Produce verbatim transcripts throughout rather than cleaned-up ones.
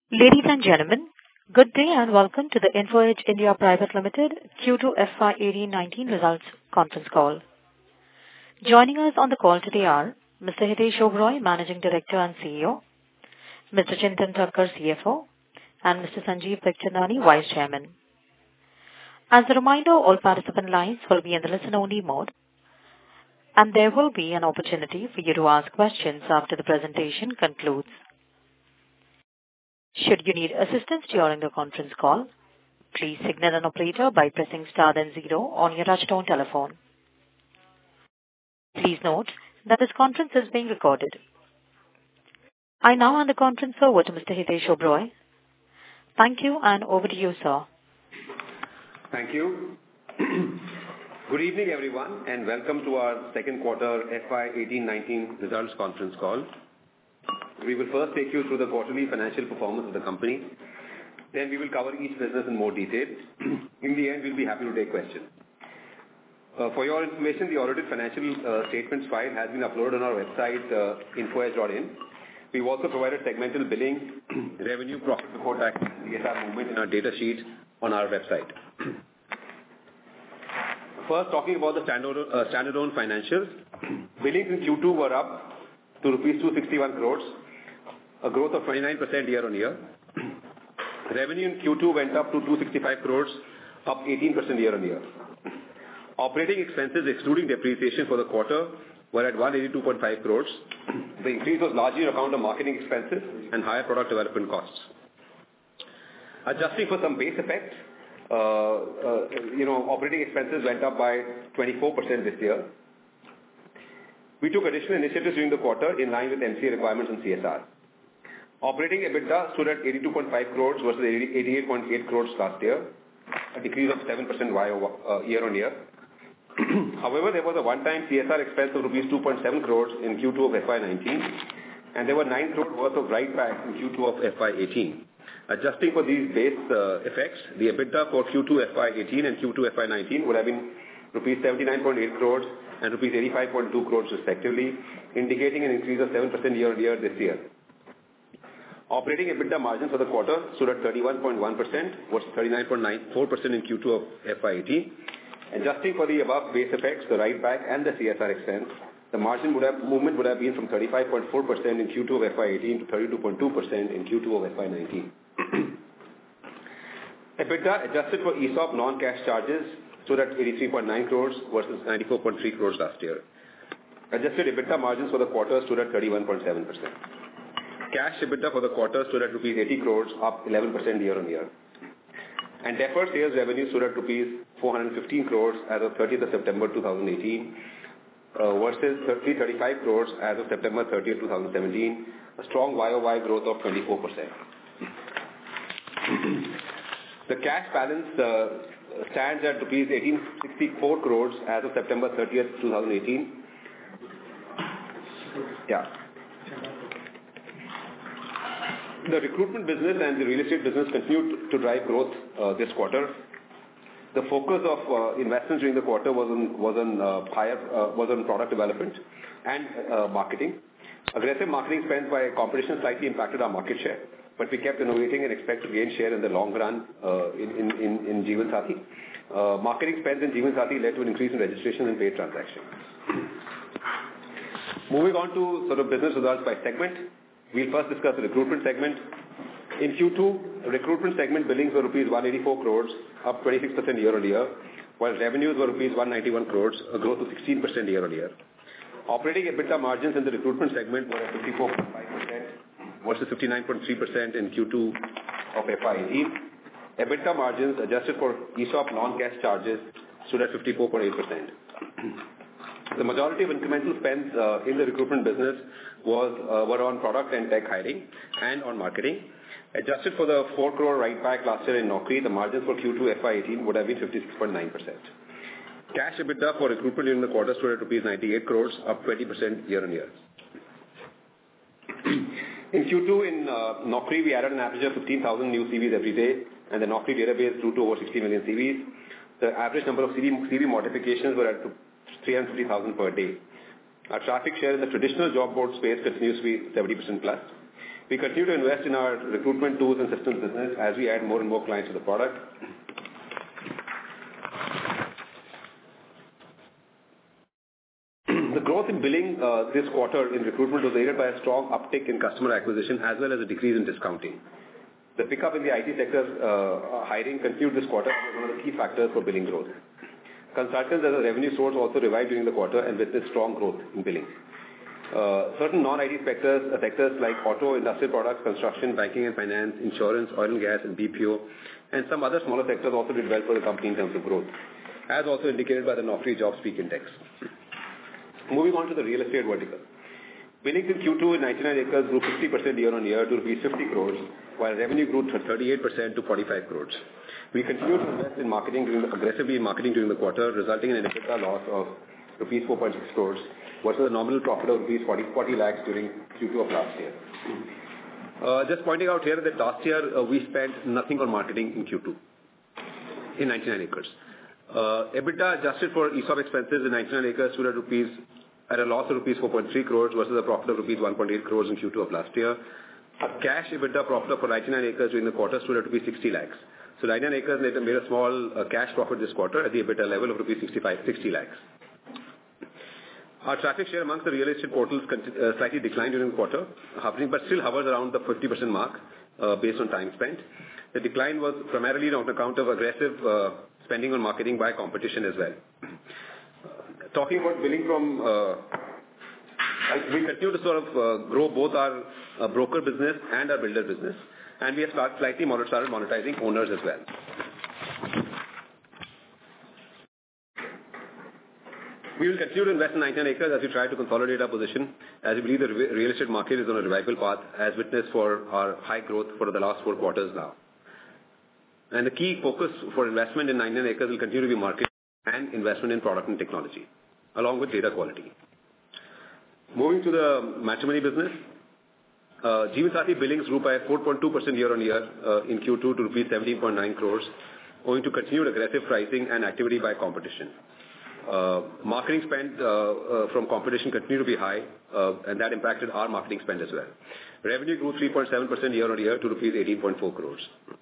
Ladies and gentlemen, good day and welcome to the Info Edge India Private Limited Q two F Y eighteen nineteen results conference call. Joining us on the call today are Mister Hitesh Oberoi, Managing Director and C E O, Mister Chintan Thakkar, C F O, and Mister Sanjeev Bikhchandani, Vice Chairman. As a reminder, all participant lines will be in the listen-only mode, and there will be an opportunity for you to ask questions after the presentation concludes. Should you need assistance during the conference call, please signal an operator by pressing star then zero on your touchtone telephone. Please note that this conference is being recorded. I now hand the conference over to Mister Hitesh Oberoi. Thank you, and over to you, sir. Thank you. Good evening, everyone, and welcome to our second quarter F Y eighteen nineteen results conference call. We will first take you through the quarterly financial performance of the company. Then we will cover each business in more detail. In the end, we'll be happy to take questions. Uh, for your information, the audited financial uh, statements file has been uploaded on our website, uh, info edge dot in. We've also provided segmental billing, revenue, profit before tax, and C S R movement in our data sheet on our website. First, talking about the standalone, uh, standalone financials. Billings in Q two were up to rupees two hundred sixty-one crores, a growth of twenty-nine percent year-on-year. Revenue in Q two went up to two hundred sixty-five crores, up eighteen percent year-on-year. Operating expenses, excluding depreciation for the quarter, were at one hundred eighty-two point five crores. The increase was largely on account of marketing expenses and higher product development costs. Adjusting for some base effects, uh, uh, you know, operating expenses went up by twenty-four percent this year. We took additional initiatives during the quarter in line with M C A requirements and C S R. Operating EBITDA stood at eighty-two point five crores versus eighty-eight point eight crores last year, a decrease of seven percent year-on-year. However, there was a one-time C S R expense of rupees two point seven crores in Q two of F Y nineteen, and there were nine crores worth of write-backs in Q two of F Y eighteen. Adjusting for these base uh, effects, the EBITDA for Q two F Y eighteen and Q two F Y nineteen would have been rupees seventy-nine point eight crores and rupees eighty-five point two crores respectively, indicating an increase of seven percent year-on-year this year. Operating EBITDA margin for the quarter stood at thirty-one point one percent versus thirty-nine point nine four percent in Q two of F Y eighteen. Adjusting for the above base effects, the write-back and the C S R expense, the margin would have, movement would have been from thirty-five point four percent in Q two of F Y eighteen to thirty-two point two percent in Q two of F Y nineteen. EBITDA adjusted for E S O P non-cash charges stood at eighty-three point nine crores versus ninety-four point three crores last year. Adjusted EBITDA margins for the quarter stood at thirty-one point seven percent. Cash EBITDA for the quarter stood at rupees eighty crores, up eleven percent year-on-year. And deferred sales revenue stood at rupees four hundred fifteen crores as of thirtieth of September two thousand eighteen uh, versus three hundred thirty-five crores as of September thirtieth, two thousand seventeen, a strong Y O Y growth of twenty-four percent. The cash balance uh, stands at rupees eighteen sixty-four crores as of September thirtieth, two thousand eighteen. Yeah. The recruitment business and the real estate business continued to drive growth uh, this quarter. The focus of uh, investments during the quarter was on was on uh, higher uh, was on product development and uh, marketing. Aggressive marketing spends by competition slightly impacted our market share, but we kept innovating and expect to gain share in the long run uh, in, in, in, in Jeevan Sathi. Uh, marketing spends in Jeevan Sathi led to an increase in registration and paid transactions. Moving on to sort of business results by segment, we'll first discuss the recruitment segment. In Q two, recruitment segment billings were rupees one hundred eighty-four crores, up twenty-six percent year-on-year, while revenues were rupees one hundred ninety-one crores, a growth of sixteen percent year-on-year. Operating EBITDA margins in the recruitment segment were at fifty-four point five percent versus fifty-nine point three percent in Q two of F Y eighteen. EBITDA margins adjusted for E S O P non-cash charges stood at fifty-four point eight percent. The majority of incremental spends uh, in the recruitment business was uh, were on product and tech hiring and on marketing. Adjusted for the four crore write-back last year in Naukri, the margins for Q two F Y eighteen would have been fifty-six point nine percent. Cash EBITDA for recruitment during the quarter stood at rupees ninety-eight crores, up twenty percent year-on-year. In Q two in uh, Naukri, we added an average of fifteen thousand new C Vs every day, and the Naukri database grew to over sixty million C Vs. The average number of C V, C V modifications were at three hundred fifty thousand per day. Our traffic share in the traditional job board space continues to be seventy percent plus. We continue to invest in our recruitment tools and systems business as we add more and more clients to the product. The growth in billing uh, this quarter in recruitment was aided by a strong uptick in customer acquisition as well as a decrease in discounting. The pickup in the I T sector uh, hiring continued this quarter was one of the key factors for billing growth. Consultants as a revenue source also revived during the quarter and witnessed strong growth in billing. Uh, certain non-I T sectors, uh, sectors like auto, industrial products, construction, banking and finance, insurance, oil and gas, and B P O, and some other smaller sectors also did well for the company in terms of growth, as also indicated by the Naukri Jobs Peak Index. Moving on to the real estate vertical. Billings in Q two in ninety-nine acres grew fifty percent year-on-year to rupees fifty crores, while revenue grew thirty-eight percent to forty-five crores. We continued to invest in marketing during the, aggressively in marketing during the quarter, resulting in an EBITDA loss of rupees four point six crores versus a nominal profit of rupees forty, forty lakhs during Q two of last year. Uh, just pointing out here that last year uh, we spent nothing on marketing in Q two in ninety-nine acres. Uh, EBITDA adjusted for E S O P expenses in ninety-nine acres stood at rupees at a loss of rupees four point three crores versus a profit of rupees one point eight crores in Q two of last year. A cash EBITDA profit for ninety-nine acres during the quarter stood at rupees sixty lakhs. So ninety-nine acres made a small uh, cash profit this quarter at the EBITDA level of rupees sixty-five, sixty lakhs. Our traffic share amongst the real estate portals uh, slightly declined during the quarter, hovering, but still hovers around the fifty percent mark uh, based on time spent. The decline was primarily on account of aggressive uh, spending on marketing by competition as well. Talking about billing from, uh, we continue to sort of uh, grow both our uh, broker business and our builder business, and we have start, slightly started monetizing owners as well. We will continue to invest in ninety-nine acres as we try to consolidate our position, as we believe the real estate market is on a revival path, as witnessed for our high growth for the last four quarters now. And the key focus for investment in ninety-nine acres will continue to be market and investment in product and technology, along with data quality. Moving to the matrimony business, uh, Jeevansathi billings grew by four point two percent year-on-year uh, in Q two to rupees seventeen point nine crores, owing to continued aggressive pricing and activity by competition. Uh, marketing spend uh, uh, from competition continued to be high, uh, and that impacted our marketing spend as well. Revenue grew three point seven percent year-on-year to rupees eighteen point four crores.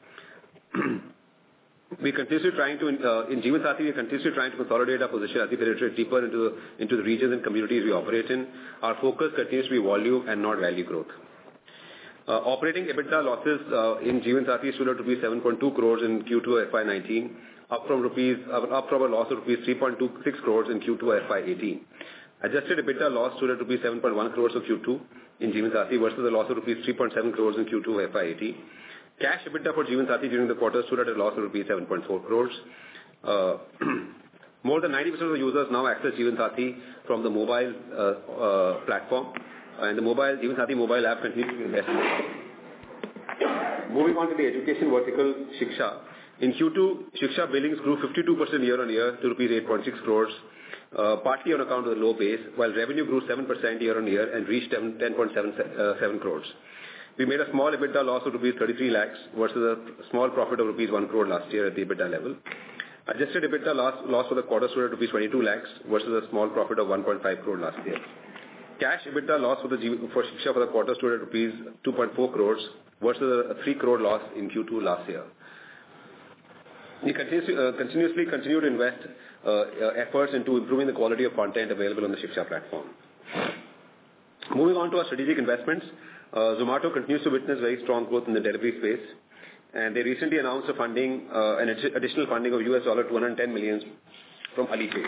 We continuously trying to, uh, in Jeevansathi, we continuously trying to consolidate our position as we penetrate deeper into the, into the regions and communities we operate in. Our focus continues to be volume and not value growth. Uh, operating EBITDA losses uh, in Jeevansathi stood at rupees seven point two crores in Q two F Y nineteen, up from rupees uh, up from a loss of rupees three point two six crores in Q two F Y eighteen. Adjusted EBITDA loss stood at rupees seven point one crores for Q two in Jeevansathi versus a loss of rupees three point seven crores in Q two F Y eighteen. Cash EBITDA for Jeevansathi during the quarter stood at a loss of rupees seven point four crores. Uh, more than ninety percent of the users now access Jeevansathi from the mobile uh, uh, platform, and the mobile Jeevansathi mobile app continues to be invested. Moving on to the education vertical, Shiksha. In Q two, Shiksha billings grew fifty-two percent year-on-year to rupees eight point six crores, uh, partly on account of the low base, while revenue grew seven percent year-on-year and reached ten point seven crores. We made a small EBITDA loss of rupees thirty-three lakhs versus a small profit of rupees one crore last year at the EBITDA level. Adjusted EBITDA loss, loss for the quarter stood at rupees twenty-two lakhs versus a small profit of one point five crore last year. Cash EBITDA loss for the for Shiksha for the quarter stood at rupees two point four crores versus a three crore loss in Q two last year. We continuously, uh, continuously continue to invest uh, uh, efforts into improving the quality of content available on the Shiksha platform. Moving on to our strategic investments, uh, Zomato continues to witness very strong growth in the delivery space, and they recently announced a funding, uh, an additional funding of U S dollar two hundred ten million from Alipay.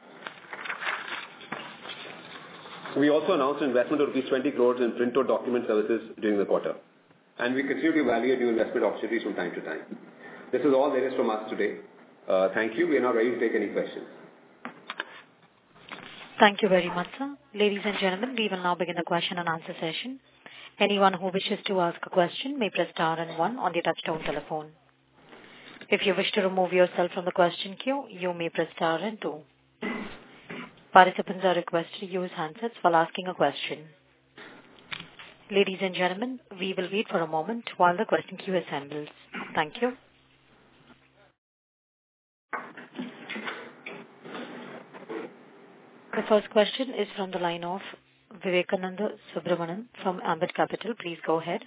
We also announced an investment of rupees twenty crores in Printo document services during the quarter, and we continue to evaluate new investment opportunities from time to time. This is all there is from us today. Uh, thank you. We are now ready to take any questions. Thank you very much, sir. Ladies and gentlemen, we will now begin the question and answer session. Anyone who wishes to ask a question may press star and one on the touchtone telephone. If you wish to remove yourself from the question queue, you may press star and two. Participants are requested to use handsets while asking a question. Ladies and gentlemen, we will wait for a moment while the question queue assembles. Thank you. The first question is from the line of Vivekananda Subramanian from Ambit Capital. Please go ahead.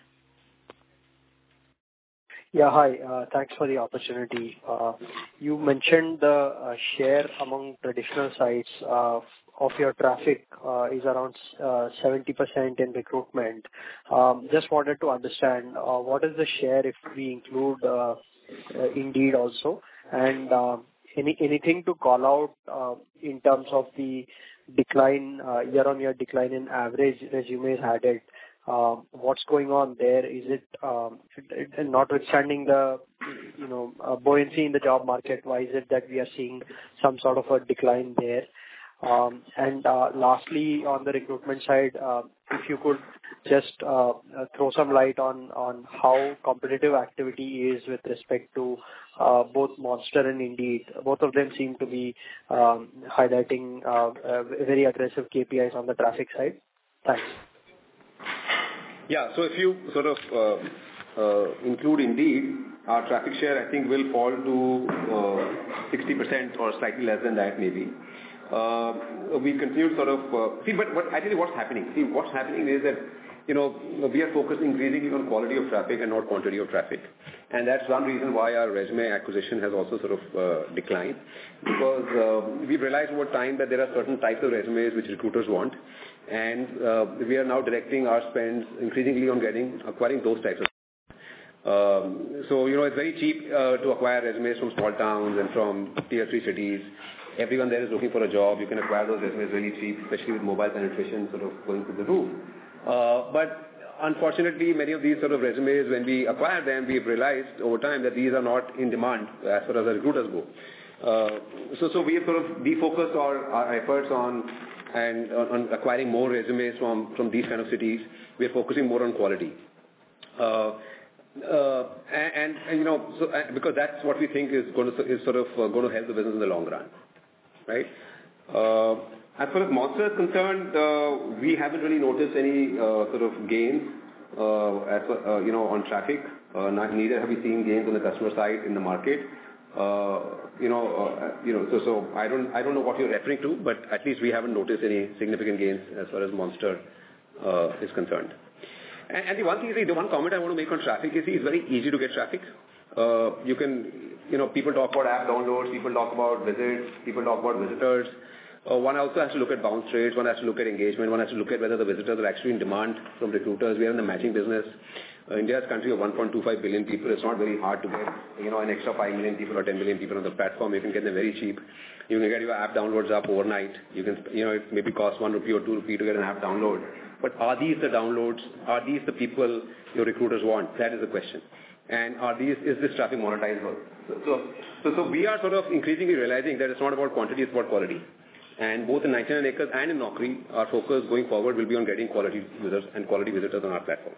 Yeah, hi. Uh, thanks for the opportunity. Uh, you mentioned the uh, share among traditional sites uh, of your traffic uh, is around uh, seventy percent in recruitment. Um, just wanted to understand uh, what is the share if we include uh, uh, Indeed also, and uh, any anything to call out uh, in terms of the decline, uh, year-on-year decline in average resumes added. Uh, what's going on there? Is it, um, it, it notwithstanding the, you know, uh, buoyancy in the job market, why is it that we are seeing some sort of a decline there? Um, and uh, lastly, on the recruitment side, uh, if you could just uh, uh, throw some light on, on how competitive activity is with respect to uh, both Monster and Indeed. Both of them seem to be um, highlighting uh, uh, very aggressive K P Is on the traffic side. Thanks. Yeah. So if you sort of uh, uh, include Indeed, our traffic share, I think, will fall to uh, sixty percent or slightly less than that, maybe. Uh, we continue sort of uh, see, but what actually what's happening? See, what's happening is that you know we are focused increasingly on quality of traffic and not quantity of traffic, and that's one reason why our resume acquisition has also sort of uh, declined, because uh, we've realized over time that there are certain types of resumes which recruiters want, and uh, we are now directing our spends increasingly on getting acquiring those types of. Um, so you know it's very cheap uh, to acquire resumes from small towns and from tier three cities. Everyone there is looking for a job. You can acquire those resumes really cheap, especially with mobile penetration sort of going through the roof. Uh, but unfortunately, many of these sort of resumes, when we acquire them, we've realized over time that these are not in demand as far as the recruiters go. Uh, so, so we have sort of defocused our, our efforts on and on, on acquiring more resumes from, from these kind of cities. We are focusing more on quality. Uh, Uh, and, and, and you know, so, uh, because that's what we think is going to is sort of uh, going to help the business in the long run, right? Uh, as far as Monster is concerned, uh, we haven't really noticed any uh, sort of gains, uh, as uh, you know, on traffic. Uh, not, neither have we seen gains on the customer side in the market. Uh, you know, uh, you know, so so I don't I don't know what you're referring to, but at least we haven't noticed any significant gains as far as Monster uh, is concerned. And, and the one thing, the one comment I want to make on traffic is it's very easy to get traffic. Uh, you can, you know, people talk about app downloads, people talk about visits, people talk about visitors. Uh, one also has to look at bounce rates, one has to look at engagement, one has to look at whether the visitors are actually in demand from recruiters. We are in the matching business. Uh, India is a country of one point two five billion people. It's not very hard to get, you know, an extra five million people or ten million people on the platform. You can get them very cheap. You can get your app downloads up overnight. You can, you know, it maybe costs one rupee or two rupee to get an app download. But are these the downloads? Are these the people your recruiters want? That is the question. And are these, is this traffic monetizable? So, so, so we are sort of increasingly realizing that it's not about quantity, it's about quality. And both in ninety-nine acres and in Naukri, our focus going forward will be on getting quality users and quality visitors on our platform.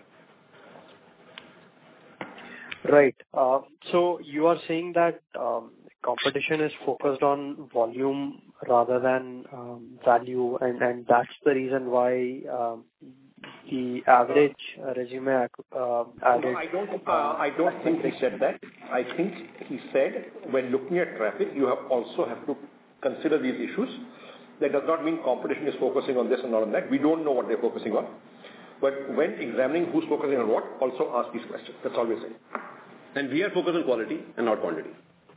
Right. Uh, so you are saying that um, competition is focused on volume rather than um, value, and, and that's the reason why um, the average uh, resume uh, added. No, I don't. Uh, I don't think he said that. I think he said when looking at traffic, you have also have to consider these issues. That does not mean competition is focusing on this and not on that. We don't know what they're focusing on. But when examining who's focusing on what, also ask these questions. That's all we're saying. And we are focused on quality and not quantity.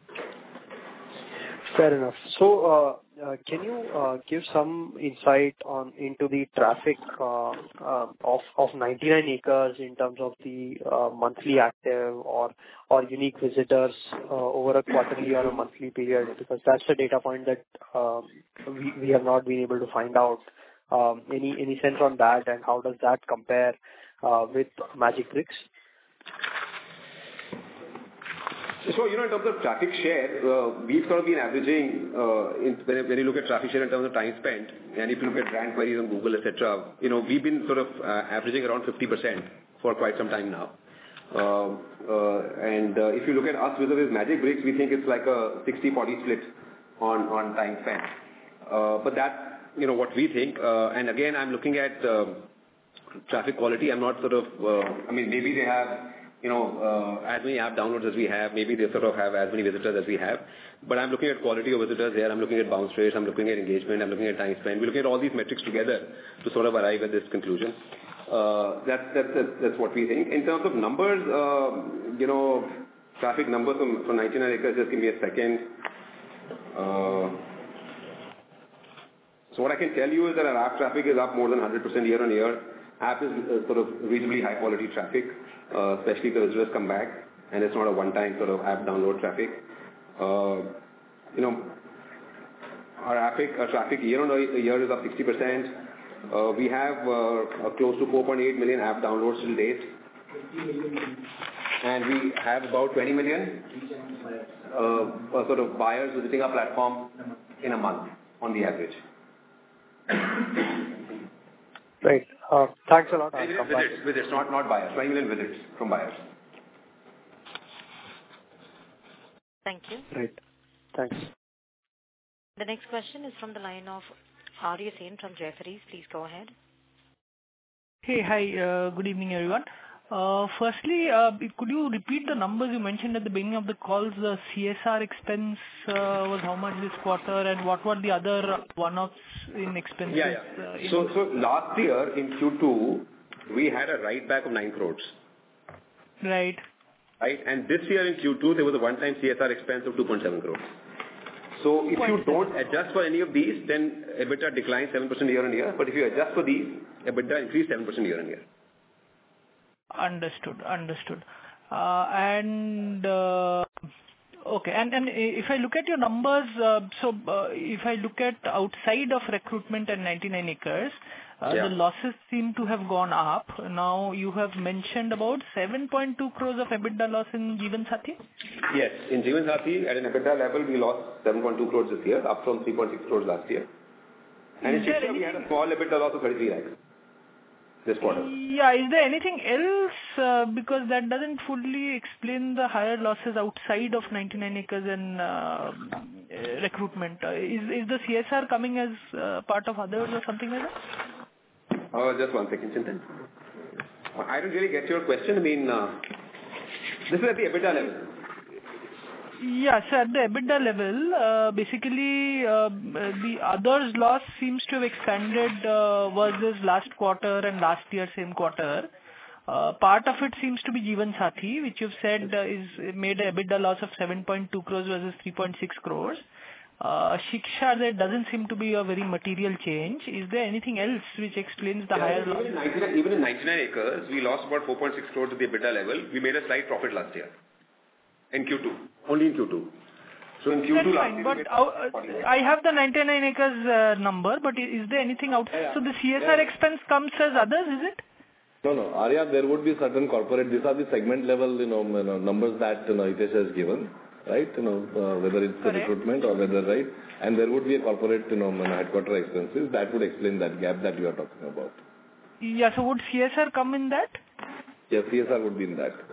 Fair enough. So, uh, uh, can you uh, give some insight on into the traffic uh, uh, of of ninety-nine acres in terms of the uh, monthly active or or unique visitors uh, over a quarterly or a monthly period? Because that's the data point that um, we we have not been able to find out. Um, any any sense on that, and how does that compare uh, with Magic Bricks? So, you know, in terms of traffic share, uh, we've sort of been averaging, uh, in, when, when you look at traffic share in terms of time spent, and if you look at brand queries on Google, et cetera, you know, we've been sort of uh, averaging around fifty percent for quite some time now. Uh, uh, and uh, if you look at us vis-a-vis Magic Bricks, we think it's like a sixty forty split on, on time spent. Uh, but that's, you know, what we think. Uh, and again, I'm looking at uh, traffic quality. I'm not sort of, uh, I mean, maybe they have you know, uh, as many app downloads as we have. Maybe they sort of have as many visitors as we have. But I'm looking at quality of visitors here. I'm looking at bounce rates. I'm looking at engagement. I'm looking at time spent. We're looking at all these metrics together to sort of arrive at this conclusion. Uh, that's, that's, that's, that's what we think. In terms of numbers, uh, you know, traffic numbers from, from ninety-nine acres, just give me a second. Uh, so what I can tell you is that our app traffic is up more than one hundred percent year on year. App is uh, sort of reasonably high quality traffic, uh, especially if the visitors come back, and it's not a one-time sort of app download traffic. Uh, you know, our traffic, our traffic year on year is up sixty percent. Uh, we have uh, close to four point eight million app downloads till date. And we have about twenty million uh, sort of buyers visiting our platform in a month on the average. Right. Uh, thanks a lot. Visits, visits, not, not buyers. twenty million visits from buyers. Thank you. Right. Thanks. The next question is from the line of Arya Sen from Jefferies. Please go ahead. Hey, hi. Uh, good evening, everyone. Uh, firstly, uh, could you repeat the numbers you mentioned at the beginning of the call? The C S R expense uh, was how much this quarter, and what were the other one-offs in expenses? Yeah, yeah. Uh, in so, so last year in Q two, we had a write back of nine crores. Right. Right, and this year in Q two, there was a one-time C S R expense of two point seven crores. So if you don't adjust for any of these, then EBITDA declines seven percent year on year. But if you adjust for these, EBITDA increased seven percent year on year. Understood. Understood. Uh, and uh, okay. And and if I look at your numbers, uh, so uh, if I look at outside of recruitment and ninety-nine acres, uh, yeah. the losses seem to have gone up. Now you have mentioned about seven point two crores of EBITDA loss in Jeevansathi? Yes. In Jeevansathi, at an EBITDA level, we lost seven point two crores this year, up from three point six crores last year. And in Shiksha, we had a small EBITDA loss of thirty-three lakhs. This quarter. Yeah, is there anything else? Uh, because that doesn't fully explain the higher losses outside of ninety-nine acres and uh, recruitment. Uh, is is the C S R coming as uh, part of others or something like that? Oh, just one second, Chintan. I don't really get your question. I mean, uh, this is at the EBITDA level. Yes, at the EBITDA level, uh, basically uh, the others loss seems to have expanded uh, versus last quarter and last year same quarter. Uh, part of it seems to be Jeevansathi, which you've said uh, is made a EBITDA loss of seven point two crores versus three point six crores. Uh, Shiksha, there doesn't seem to be a very material change. Is there anything else which explains the yeah, higher even loss? In ninety-nine, even in ninety-nine acres, we lost about four point six crores at the EBITDA level. We made a slight profit last year. In Q two. Only in Q two. So in Q two That's last fine, year, but uh, I have the ninety-nine acres uh, number, but is there anything outside? Yeah, yeah. So the C S R yeah. expense comes as others, is it? No, no. Arya, there would be certain corporate, these are the segment level, you know, you know numbers that, you know, Hitesh has given, right? You know, uh, whether it's the recruitment or whether, right? And there would be a corporate, you know, headquarter expenses that would explain that gap that you are talking about. Yeah, so would C S R come in that? Yes, C S R would be in that.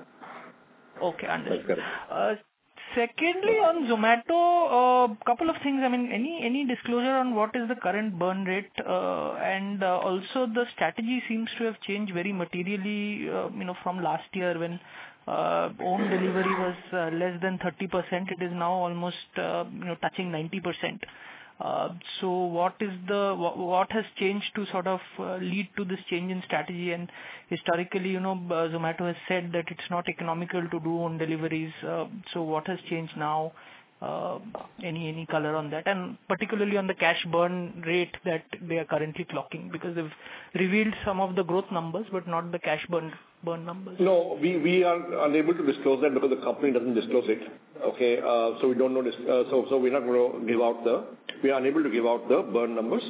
Okay, understood. That's correct. Uh, secondly, on Zomato, a uh, couple of things. I mean, any any disclosure on what is the current burn rate, uh, and uh, also the strategy seems to have changed very materially. Uh, you know, from last year when uh, own delivery was uh, less than thirty percent, it is now almost uh, you know touching ninety percent. Uh, so what is the what, what has changed to sort of uh, lead to this change in strategy? And historically, you know, uh, Zomato has said that it's not economical to do own deliveries. Uh, so what has changed now? Uh, any any color on that, and particularly on the cash burn rate that they are currently clocking, because they've revealed some of the growth numbers, but not the cash burn burn numbers. No, we we are unable to disclose that because the company doesn't disclose it. Okay, uh, so we don't know this. Uh, so so we're not going to give out the. We are unable to give out the burn numbers.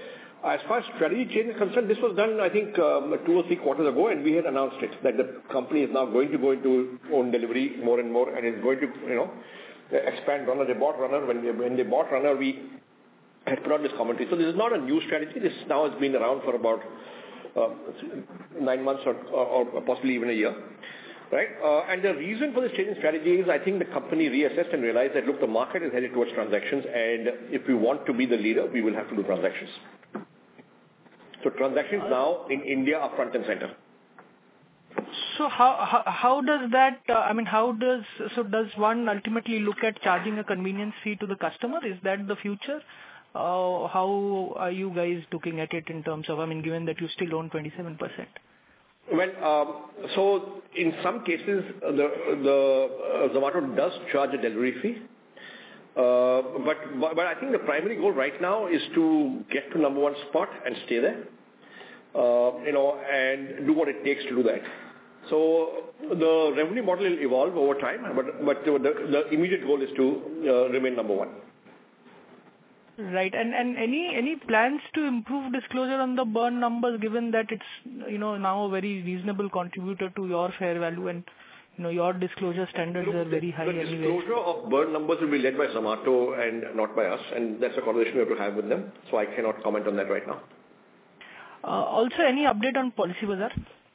As far as strategy change is concerned, this was done, I think, um, two or three quarters ago, and we had announced it that the company is now going to go into own delivery more and more, and is going to, you know, expand Runner. They bought Runner. When they, when they bought Runner, we had put out this commentary. So this is not a new strategy. This now has been around for about uh, nine months or, or, or possibly even a year. Right? Uh, and the reason for this change in strategy is I think the company reassessed and realized that, look, the market is headed towards transactions, and if we want to be the leader, we will have to do transactions. So transactions now in India are front and center. So how, how how does that? Uh, I mean, how does so does one ultimately look at charging a convenience fee to the customer? Is that the future? Uh, how are you guys looking at it in terms of? I mean, given that you still own twenty-seven percent. Well, um, so in some cases, uh, the the uh, Zomato does charge a delivery fee. Uh, but, but but I think the primary goal right now is to get to number one spot and stay there. Uh, you know, and do what it takes to do that. So the revenue model will evolve over time, but but the, the immediate goal is to uh, remain number one. Right, and and any any plans to improve disclosure on the burn numbers, given that it's you know now a very reasonable contributor to your fair value, and you know your disclosure standards Look, are very high the anyway. The disclosure of burn numbers will be led by Zomato and not by us, and that's a conversation we have to have with them. So I cannot comment on that right now. Uh, also, any update on Policybazaar?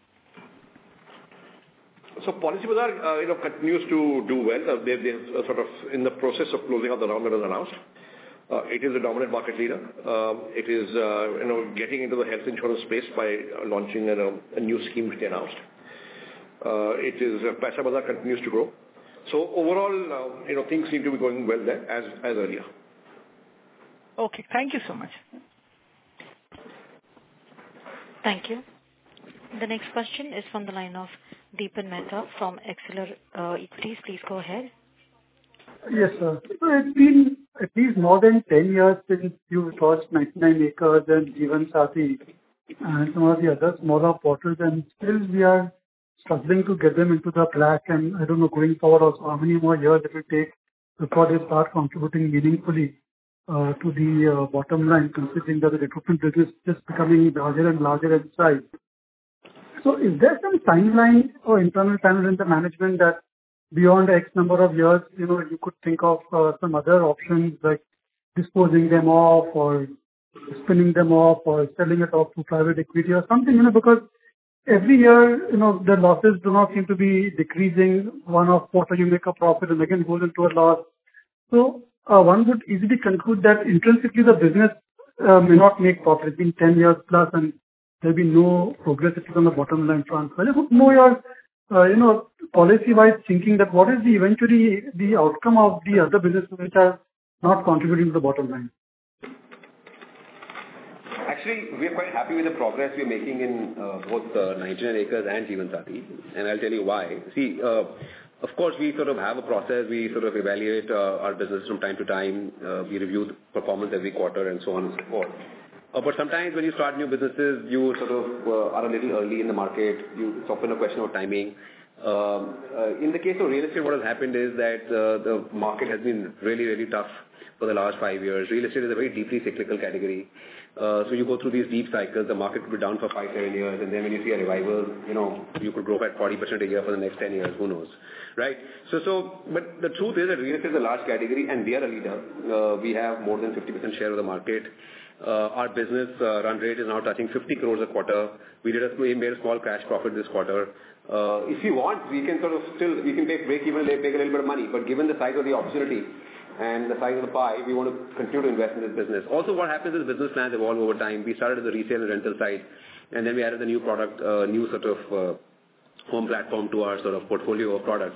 So Policybazaar, uh, you know, continues to do well. Uh, they, they're uh, sort of in the process of closing out the round that was announced. Uh, it is a dominant market leader. Um, it is, uh, you know, getting into the health insurance space by uh, launching a, a new scheme which they announced. Uh, it is, uh, Policybazaar continues to grow. So overall, uh, you know, things seem to be going well there as, as earlier. Okay, thank you so much. Thank you. The next question is from the line of Deepan Mehta from Exceler uh, Equities. Please go ahead. Yes, sir. So it's been at least more than ten years since you launched ninety-nine acres and Jeevansathi and some of the other smaller portals, and still we are struggling to get them into the black. And I don't know, going forward also, how many more years it will take before they start contributing meaningfully uh, to the uh, bottom line, considering that the recruitment business is just becoming larger and larger in size. So is there some timeline or internal timeline in the management that beyond X number of years, you know, you could think of uh, some other options like disposing them off or spinning them off or selling it off to private equity or something, you know, because every year, you know, the losses do not seem to be decreasing. One off quarter you make a profit and again goes into a loss. So uh, one would easily conclude that intrinsically the business uh, may not make profit. It's been ten years plus and there'll be no progress on the bottom line transfer. I just want to know your, uh, you know, policy-wise thinking that what is the eventually the outcome of the other businesses which are not contributing to the bottom line? Actually, we are quite happy with the progress we are making in uh, both uh, ninety-nine acres and Jeevansathi, and I'll tell you why. See, uh, of course, we sort of have a process. We sort of evaluate uh, our business from time to time. Uh, we review the performance every quarter and so on and so forth. Uh, but sometimes when you start new businesses, you sort of uh, are a little early in the market. You, it's often a question of timing. Um, uh, in the case of real estate, what has happened is that uh, the market has been really, really tough for the last five years. Real estate is a very deeply cyclical category. Uh, so you go through these deep cycles, the market could be down for five, seven years, and then when you see a revival, you know, you could grow at forty percent a year for the next ten years, who knows, right? So, so, but the truth is that real estate is a large category and we are a leader. Uh, we have more than fifty percent share of the market. Uh, our business uh, run rate is now touching fifty crores a quarter. We did a, we made a small cash profit this quarter. Uh, if you want, we can sort of still, we can take break even, make a little bit of money, but given the size of the opportunity and the size of the pie, we want to continue to invest in this business. Also, what happens is business plans evolve over time. We started at the resale and rental side, and then we added the new product, uh, new sort of uh, home platform to our sort of portfolio of products.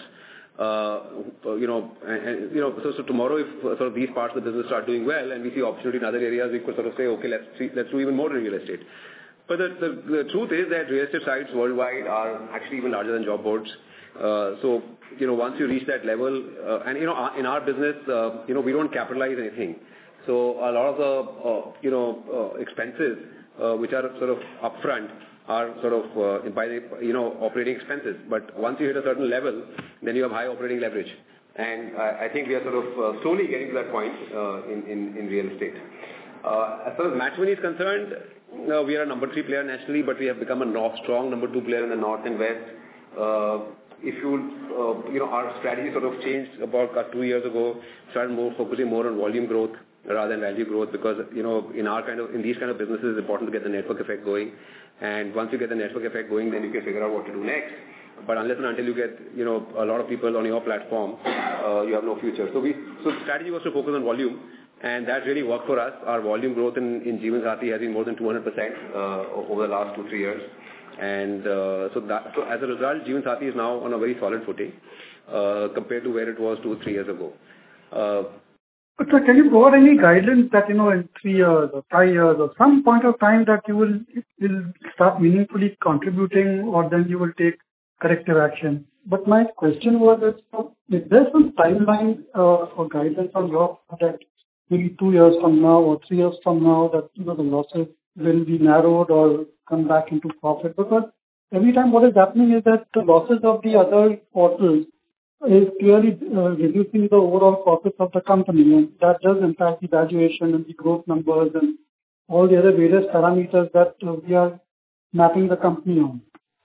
Uh, you know, and, and, you know, so, so tomorrow if uh, sort of these parts of the business start doing well and we see opportunity in other areas, we could sort of say, okay, let's see, let's do even more in real estate. But the, the, the truth is that real estate sites worldwide are actually even larger than job boards. Uh, so, you know, once you reach that level, uh, and, you know, in our business, uh, you know, we don't capitalize anything. So a lot of the, uh, you know, uh, expenses, uh, which are sort of upfront, are sort of, uh, by the, you know, operating expenses. But once you hit a certain level, then you have high operating leverage. And I, I think we are sort of uh, slowly getting to that point uh, in, in, in real estate. Uh, as far as Matrimony is concerned, uh, we are a number three player nationally, but we have become a north, strong number two player in the north and west. Uh, if you, uh, you know, our strategy sort of changed about uh, two years ago, started more focusing more on volume growth rather than value growth, because, you know, in our kind of, in these kind of businesses, it's important to get the network effect going. And once you get the network effect going, then you can figure out what to do next. But unless and until you get, you know, a lot of people on your platform, uh, you have no future. So we, so the strategy was to focus on volume, and that really worked for us. Our volume growth in, in Jeevansathi has been more than two hundred percent uh, over the last two, three years. And uh, so, that, so as a result, Jeevan Saathi is now on a very solid footing uh, compared to where it was two or three years ago. Uh, But sir, can you provide any guidance that, you know, in three years or five years or some point of time that you will, will start meaningfully contributing, or then you will take corrective action? But my question was, that, so is there some timeline uh, or guidance on your part that maybe two years from now or three years from now that, you know, the losses will be narrowed or come back into profit? Because every time what is happening is that the losses of the other portals is clearly uh, reducing the overall profits of the company, and that does impact the valuation and the growth numbers and all the other various parameters that uh, we are mapping the company on.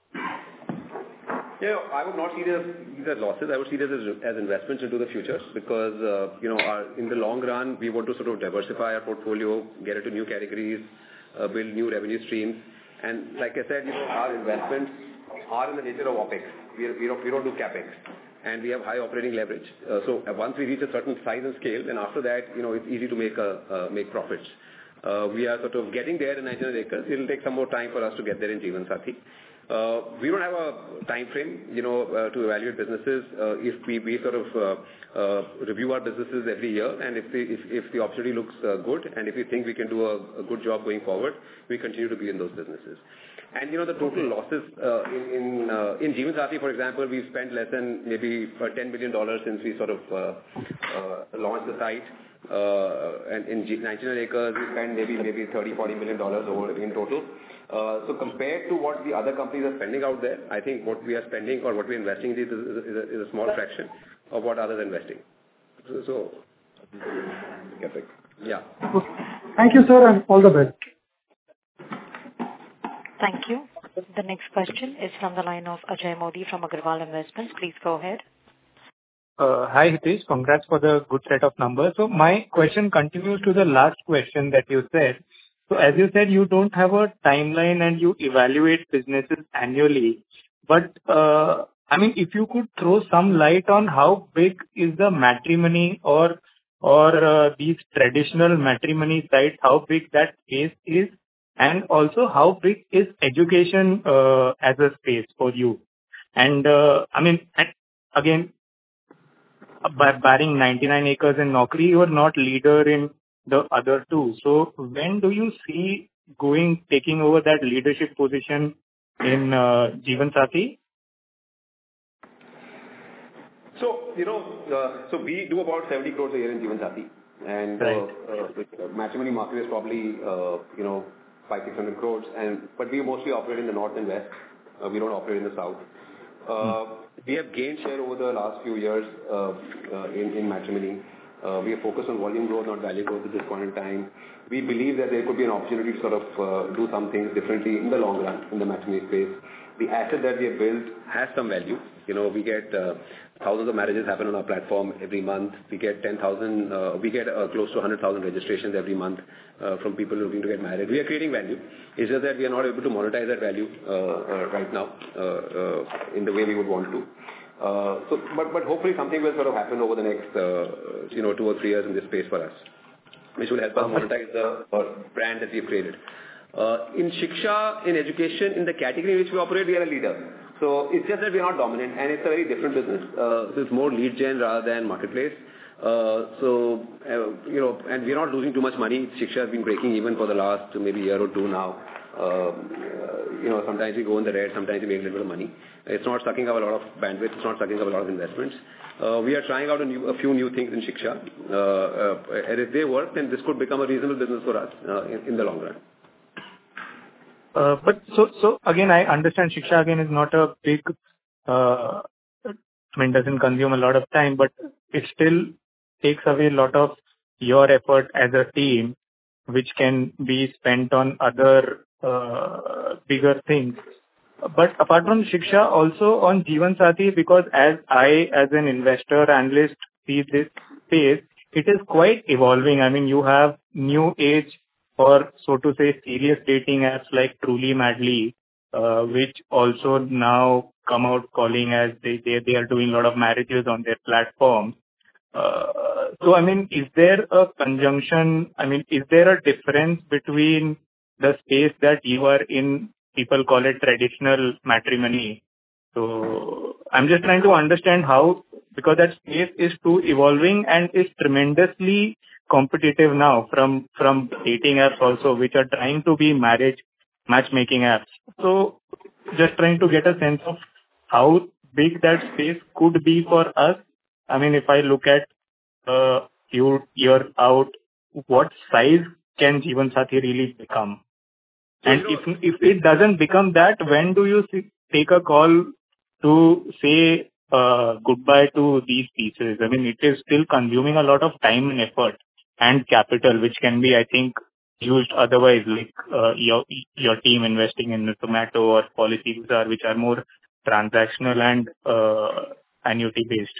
Yeah, I would not see this these as losses. I would see this as, as investments into the future, because uh, you know, our, in the long run, we want to sort of diversify our portfolio, get into new categories, uh, build new revenue streams, and like I said, you know, our investments are in the nature of OPEX. We are, we don't we don't do CAPEX, and we have high operating leverage. Uh, so uh, once we reach a certain size and scale, then after that, you know, it's easy to make a, uh, make profits. Uh, we are sort of getting there in nineteen hundred acres. It will take some more time for us to get there in Jeevan Saathi. Uh, we don't have a time frame, you know, uh, to evaluate businesses. Uh, if we, we sort of uh, uh, review our businesses every year, and if the, if, if the opportunity looks uh, good, and if we think we can do a, a good job going forward, we continue to be in those businesses. And you know, the total losses uh, in in, uh, in Jeevan Saathi, for example, we've spent less than maybe uh, ten million dollars since we sort of uh, uh, launched the site. Uh, and in nineteen hundred acres, we spend maybe maybe thirty, forty million dollars over in total. Uh, so compared to what the other companies are spending out there, I think what we are spending or what we are investing in is, is, is, a, is a small fraction of what others are investing. So, so yeah. Okay. Thank you, sir, and all the best. Thank you. The next question is from the line of Ajay Modi from Agarwal Investments. Please go ahead. Uh, hi, Hitesh. Congrats for the good set of numbers. So my question continues to the last question that you said. So as you said, you don't have a timeline and you evaluate businesses annually. But uh, I mean, if you could throw some light on how big is the matrimony or or uh, these traditional matrimony sites, how big that space is, and also how big is education uh, as a space for you. And uh, I mean, and again, by barring ninety-nine acres in Naukri, you are not leader in the other two. So when do you see going, taking over that leadership position in uh, Jeevan Saathi? So, you know, uh, so we do about seventy crores a year in Jeevan Saathi. And right. uh, uh, matrimony market is probably, uh, you know, five, six hundred crores. And, but we mostly operate in the north and west. Uh, we don't operate in the south. Uh, hmm. We have gained share over the last few years uh, uh, in, in matrimony. Uh, we are focused on volume growth, not value growth at this point in time. We believe that there could be an opportunity to sort of uh, do some things differently in the long run in the matrimony space. The asset that we have built has some value. You know, we get uh, thousands of marriages happen on our platform every month. We get ten thousand, uh, we get uh, close to one hundred thousand registrations every month uh, from people looking to get married. We are creating value. It's just that we are not able to monetize that value uh, uh, right now uh, uh, in the way we would want to. Uh, so, but, but hopefully something will sort of happen over the next, uh, you know, two or three years in this space for us, which will help us monetize the uh, brand that we've created. Uh, in Shiksha, in education, in the category in which we operate, we are a leader. So it's just that we are not dominant, and it's a very different business. Uh, so it's more lead gen rather than marketplace. Uh, so, uh, you know, and we're not losing too much money. Shiksha has been breaking even for the last maybe year or two now. Uh, uh, you know, sometimes we go in the red, sometimes we make a little bit of money. It's not sucking up a lot of bandwidth. It's not sucking up a lot of investments. Uh, we are trying out a, new, a few new things in Shiksha. Uh, uh, and if they work, then this could become a reasonable business for us uh, in, in the long run. Uh, but so, so again, I understand Shiksha again is not a big, uh, I mean, doesn't consume a lot of time, but it still takes away a lot of your effort as a team, which can be spent on other uh, bigger things. But apart from Shiksha, also on Jeevan Saathi, because as I, as an investor analyst, see this space, it is quite evolving. I mean, you have new age or so to say serious dating apps like Truly Madly, uh, which also now come out calling as they, they, they are doing a lot of marriages on their platform. Uh, so, I mean, is there a conjunction, I mean, is there a difference between the space that you are in people call it traditional matrimony. So I'm just trying to understand how, because that space is too evolving and is tremendously competitive now from from dating apps also, which are trying to be marriage matchmaking apps. So just trying to get a sense of how big that space could be for us. I mean, if I look at uh, you, you're out, what size can Jeevan Sathi really become? And if if it doesn't become that, when do you see, take a call to say uh, goodbye to these pieces? I mean, it is still consuming a lot of time and effort and capital, which can be, I think, used otherwise, like uh, your your team investing in Zomato or Policybazaar, which are more transactional and uh, annuity based.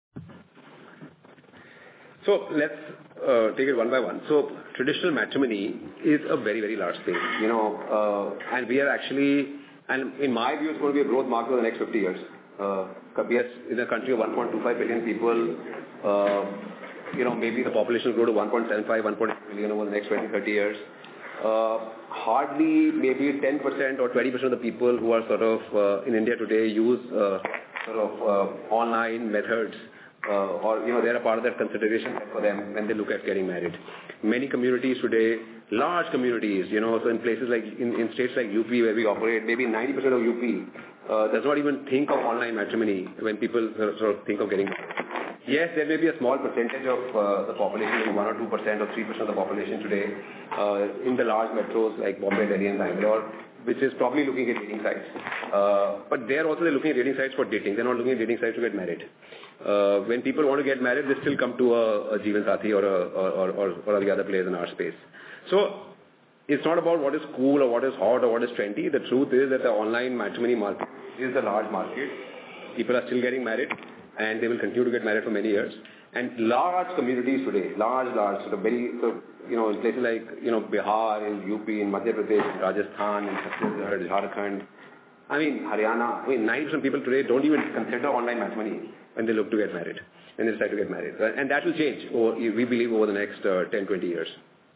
So let's uh, take it one by one. So traditional matrimony is a very, very large space, you know, uh, and we are actually, and in my view, it's going to be a growth market over the next fifty years. Uh, we are in a country of one point two five billion people, uh, you know, maybe the population will grow to one point seven five, one point eight billion over the next twenty, thirty years. Uh, hardly maybe ten percent or twenty percent of the people who are sort of uh, in India today use uh, sort of uh, online methods. Uh, or, you know, they're a part of that consideration for them when they look at getting married. Many communities today, large communities, you know, so in places like, in, in states like U P where we operate, maybe ninety percent of U P uh, does not even think of online matrimony when people sort of think of getting married. Yes, there may be a small percentage of uh, the population, maybe one or two percent or three percent of the population today uh, in the large metros like Bombay, Delhi and Bangalore, which is probably looking at dating sites. Uh, but they're also they're looking at dating sites for dating. They're not looking at dating sites to get married. Uh, when people want to get married, they still come to a, a Jeevan Sathi or, a, or, or, or the other players in our space. So it's not about what is cool or what is hot or what is trendy. The truth is that the online matrimony market is a large market. People are still getting married and they will continue to get married for many years. And large communities today, large, large, sort of very, so, you know, in places like, you know, Bihar, in U P, in Madhya Pradesh, in Rajasthan, in Chhattisgarh, Jharkhand, I mean, Haryana, I mean, ninety percent of people today don't even consider online matrimony when they look to get married, when they decide to get married. And that will change, over, we believe, over the next uh, ten, twenty years.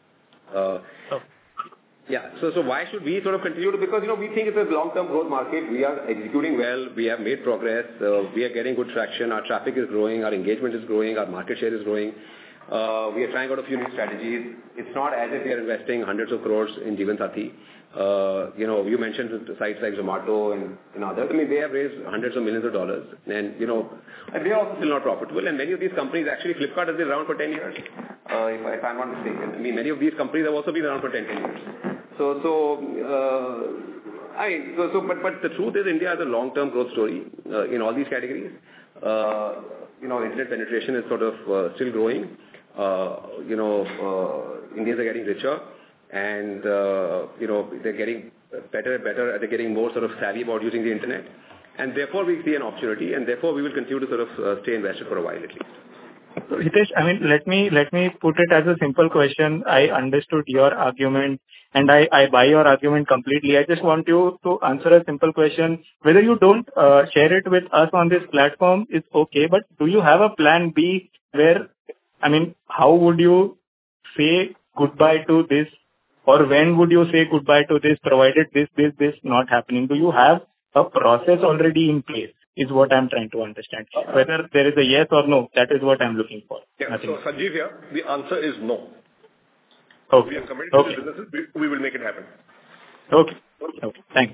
Uh, oh. Yeah, so so why should we sort of continue to, because, you know, we think it's a long-term growth market. We are executing well. We have made progress. Uh, we are getting good traction. Our traffic is growing. Our engagement is growing. Our market share is growing. Uh, we are trying out a few new strategies. It's not as if we are investing hundreds of crores in Jeevan Sathi. Uh, you know, you mentioned sites like Zomato and, and others. I mean, they have raised hundreds of millions of dollars. And, you know, and they are also still not profitable. And many of these companies, actually, Flipkart has been around for ten years, uh, if, I, if I'm not mistaken. I mean, many of these companies have also been around for ten, ten years. So, so, uh, I mean, so, so, but, but the truth is India has a long-term growth story uh, in all these categories. Uh, you know, internet penetration is sort of uh, still growing. Uh, you know, uh, Indians are getting richer and, uh, you know, they're getting better and better. They're getting more sort of savvy about using the internet. And therefore, we see an opportunity and therefore, we will continue to sort of uh, stay invested for a while at least. So, Hitesh, I mean, let me let me put it as a simple question. I understood your argument and I, I buy your argument completely. I just want you to answer a simple question. Whether you don't uh, share it with us on this platform is okay, but do you have a plan B where, I mean, how would you say goodbye to this, or when would you say goodbye to this, provided this, this, this not happening? Do you have a process already in place? Is what I'm trying to understand. Whether there is a yes or no, that is what I'm looking for. Yeah, Nothing so Sanjeev here, the answer is no. Okay. We are committed Okay. to the businesses, we, we will make it happen. Okay. Okay. Thanks.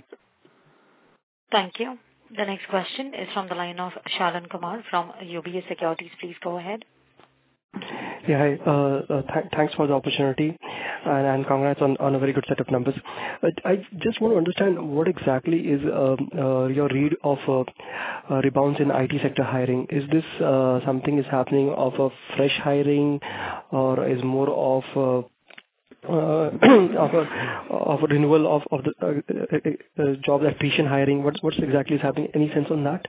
Thank you. The next question is from the line of Shalan Kumar from U B S Securities. Please go ahead. Yeah, hi. Uh, uh, th- thanks for the opportunity and, and congrats on, on a very good set of numbers. Uh, I just want to understand what exactly is um, uh, your read of uh, uh, rebounds in I T sector hiring. Is this uh, something is happening of a fresh hiring or is more of a Uh, of a of a renewal of of the uh, uh, uh, job attrition hiring? What's what's exactly is happening? Any sense on that?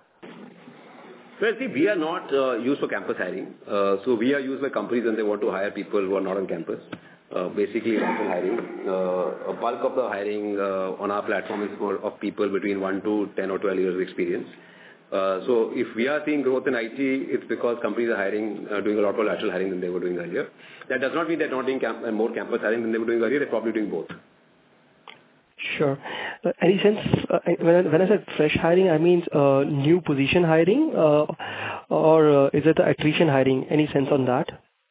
Well, see, we are not uh, used for campus hiring. Uh, so we are used by companies when they want to hire people who are not on campus. Uh, basically, lateral hiring. Uh, a bulk of the hiring uh, on our platform is for of people between one to ten or twelve years of experience. Uh, so if we are seeing growth in I T, it's because companies are hiring, uh, doing a lot more lateral hiring than they were doing earlier. That does not mean they're not doing camp- more campus hiring than they were doing earlier. They're probably doing both. Sure. Uh, Any sense, uh, when I when I said fresh hiring, I mean uh, new position hiring, uh, or uh, is it the attrition hiring? Any sense on that?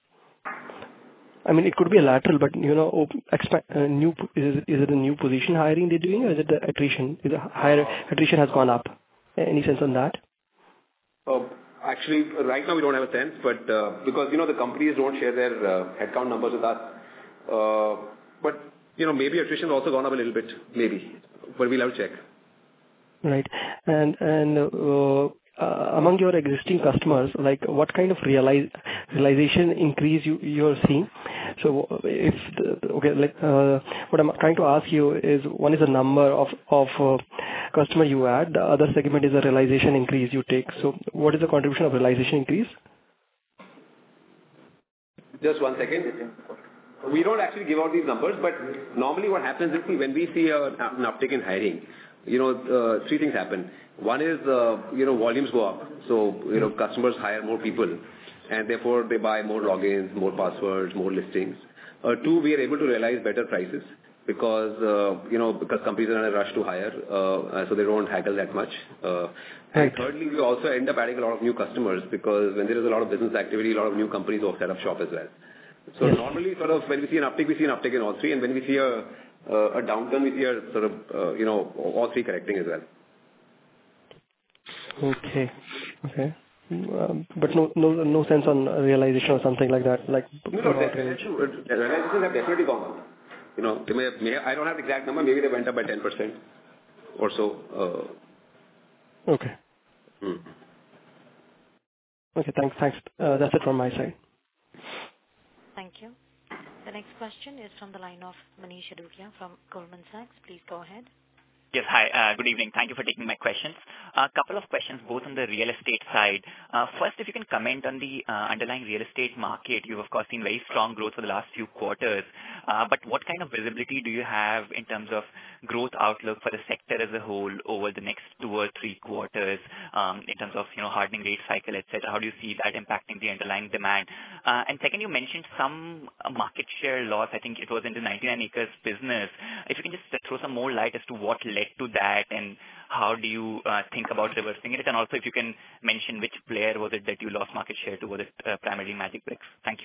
I mean, it could be a lateral, but, you know, op- expa- uh, new is it is it a new position hiring they're doing, or is it the attrition? Is it higher attrition has gone up? Any sense on that? Uh, Actually, right now we don't have a sense, but uh, because, you know, the companies don't share their uh, headcount numbers with us. Uh, But, you know, maybe attrition has also gone up a little bit, maybe. But we'll have to check. Right. And and uh, uh, among your existing customers, like, what kind of realize realization increase you you're seeing? So if the, okay, like uh, what I'm trying to ask you is, one is the number of of uh, customer you add, the other segment is the realization increase you take. So what is the contribution of realization increase? Just one second. We don't actually give out these numbers, but normally what happens is, when we see a, an uptick in hiring, you know, uh, three things happen. One is, uh, you know, volumes go up. So, you know, customers hire more people, and therefore they buy more logins, more passwords, more listings. Uh, two, we are able to realize better prices because, uh, you know, because companies are in a rush to hire, uh, so they don't haggle that much. Uh, and Right. thirdly, we also end up adding a lot of new customers because when there is a lot of business activity, a lot of new companies will set up shop as well. So Yes. normally, sort of, when we see an uptick, we see an uptick in all three, and when we see a uh, a downturn, we see a sort of, uh, you know, all three correcting as well. Okay. Okay. Um, but no no no sense on realization or something like that, like No, no, broad that- range. that- the realizations have definitely gone up. You know, they may, may, I don't have the exact number, maybe they went up by ten percent or so. Uh, Okay. hmm. Okay. Thanks. Thanks. Uh, that's it from my side. Thank you. The next question is from the line of Manish Adukia from Goldman Sachs. Please go ahead. Yes, hi. Uh Good evening. Thank you for taking my questions. A couple of questions, both on the real estate side. Uh First, if you can comment on the uh underlying real estate market. You've, of course, seen very strong growth for the last few quarters. Uh But what kind of visibility do you have in terms of growth outlook for the sector as a whole over the next two or three quarters, um in terms of, you know, hardening rate cycle, et cetera? How do you see that impacting the underlying demand? Uh And second, you mentioned some uh, market share loss. I think it was in the ninety-nine acres business. If you can just throw some more light as to what led to that, and how do you uh, think about reversing it? And also, if you can mention which player was it that you lost market share to, was it uh, primarily Magicbricks? Thank you.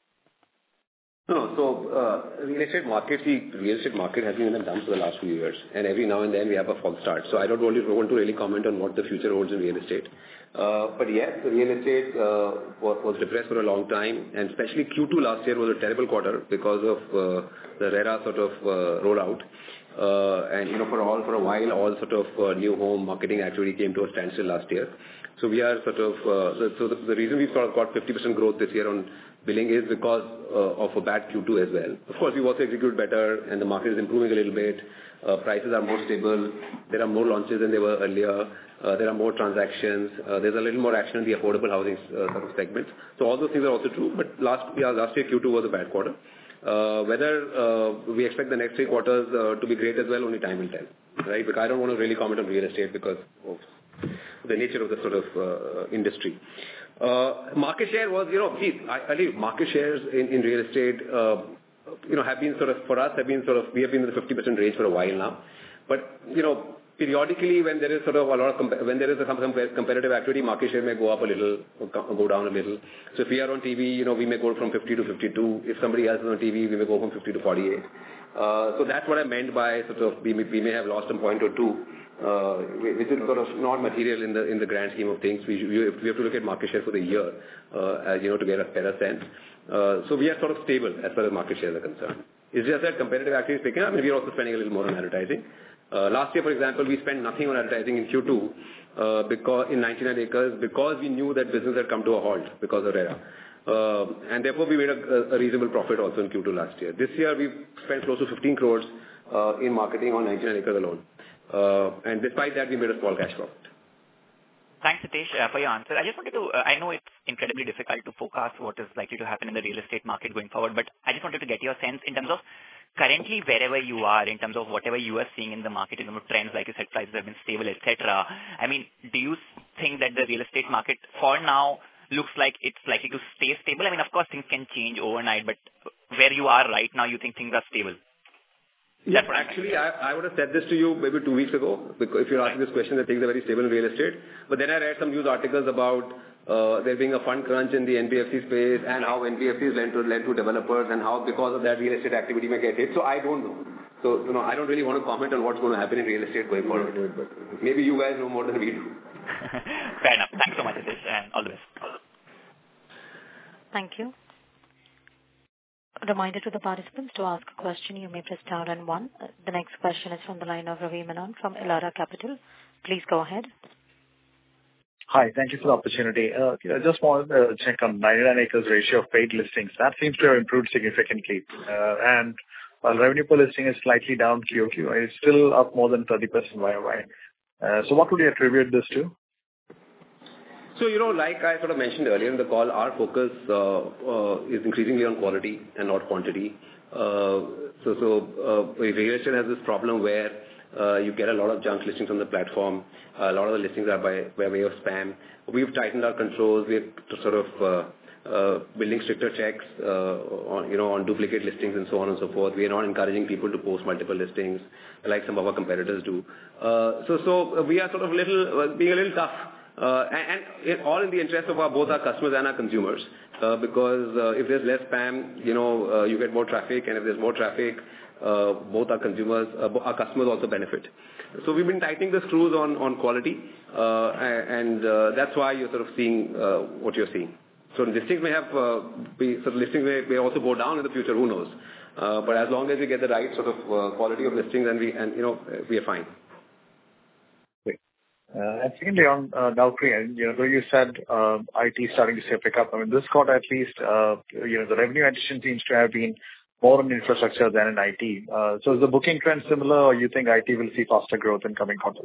No, so uh, real estate market, the real estate market has been in the dumps for the last few years, and every now and then we have a false start. So I don't really want to really comment on what the future holds in real estate. Uh, but yes, the real estate uh, was, was depressed for a long time, and especially Q two last year was a terrible quarter because of uh, the RERA sort of uh, rollout. Uh, and, you know, for all, for a while, all sort of uh, new home marketing activity came to a standstill last year. So we are sort of, uh, so, so the, the reason we've sort of got fifty percent growth this year on billing is because uh, of a bad Q two as well. Of course, we've also executed better, and the market is improving a little bit. Uh, prices are more stable. There are more launches than there were earlier. Uh, there are more transactions. Uh, there's a little more action in the affordable housing uh, sort of segment. So all those things are also true. But last, yeah, last year Q two was a bad quarter. Uh, whether uh, we expect the next three quarters uh, to be great as well, only time will tell, right? Because I don't want to really comment on real estate because of the nature of the sort of uh, industry. Uh, market share was, you know, see, I, I think market shares in, in real estate, uh, you know, have been sort of, for us, have been sort of, we have been in the fifty percent range for a while now. But, you know, periodically when there is sort of a lot of, compa- when there is a, some, some competitive activity, market share may go up a little, or go down a little. So if we are on T V, you know, we may go from fifty to fifty-two. If somebody else is on T V, we may go from fifty to forty-eight. Uh, so that's what I meant by sort of, we may, we may have lost a point or two. Uh, which is sort of not material in the in the grand scheme of things. We, we, we have to look at market share for the year, uh, as, you know, to get a better sense. Uh, so we are sort of stable as far as market shares are concerned. It's just that competitive activity is picking up, and we are also spending a little more on advertising. Uh, last year, for example, we spent nothing on advertising in Q two uh, because in ninety-nine acres because we knew that business had come to a halt because of RERA. Uh, and therefore, we made a, a reasonable profit also in Q two last year. This year, we've spent close to fifteen crores uh, in marketing on ninety-nine acres alone. Uh, and despite that, we made a small cash profit. Thanks, Hitesh, uh, for your answer. I just wanted to, uh, I know it's incredibly difficult to forecast what is likely to happen in the real estate market going forward, but I just wanted to get your sense in terms of currently wherever you are, in terms of whatever you are seeing in the market, in terms of trends, like you said, prices have been stable, et cetera. I mean, do you think that the real estate market for now looks like it's likely to stay stable? I mean, of course, things can change overnight, but where you are right now, you think things are stable? Yeah, actually, I, I would have said this to you maybe two weeks ago, because if you're asking this question, that things are very stable in real estate. But then I read some news articles about uh, there being a fund crunch in the N B F C space and how N B F Cs lend to, lend to developers and how because of that real estate activity may get hit. So I don't know. So, you know, I don't really want to comment on what's going to happen in real estate going forward. But maybe you guys know more than we do. Fair enough. Thanks so much, Hitesh, and all the best. Thank you. A reminder to the participants to ask a question, you may press star and one. The next question is from the line of Ravi Menon from Elara Capital. Please go ahead. Hi, thank you for the opportunity. Uh, I just wanted to check on ninety-nine acres ratio of paid listings. That seems to have improved significantly. Uh, and while revenue per listing is slightly down Q O Q, it's still up more than thirty percent Y O Y. Uh, so what would you attribute this to? So, you know, like I sort of mentioned earlier in the call, our focus uh, uh, is increasingly on quality and not quantity. Uh, so, so uh, real estate has this problem where uh, you get a lot of junk listings on the platform. A lot of the listings are by, by way of spam. We've tightened our controls. We've sort of uh, uh, building stricter checks uh, on, you know, on duplicate listings and so on and so forth. We are not encouraging people to post multiple listings like some of our competitors do. Uh, so, so we are sort of little uh, being a little tough. Uh, and, and it, all in the interest of our, both our customers and our consumers, uh, because uh, if there's less spam, you know, uh, you get more traffic, and if there's more traffic, uh, both our consumers, uh, our customers also benefit. So we've been tightening the screws on, on quality, uh, and uh, that's why you're sort of seeing uh, what you're seeing. So listings may have, uh, be, so listings may, may also go down in the future, who knows? Uh, but as long as we get the right sort of uh, quality of listings, and we, and you know, we are fine. Uh, and secondly, on uh, Naukri, you know, though you said uh, I T starting to see a pickup, I mean, this quarter at least, uh, you know, the revenue addition seems to have been more on infrastructure than in I T. Uh, so is the booking trend similar, or you think I T will see faster growth in coming quarters?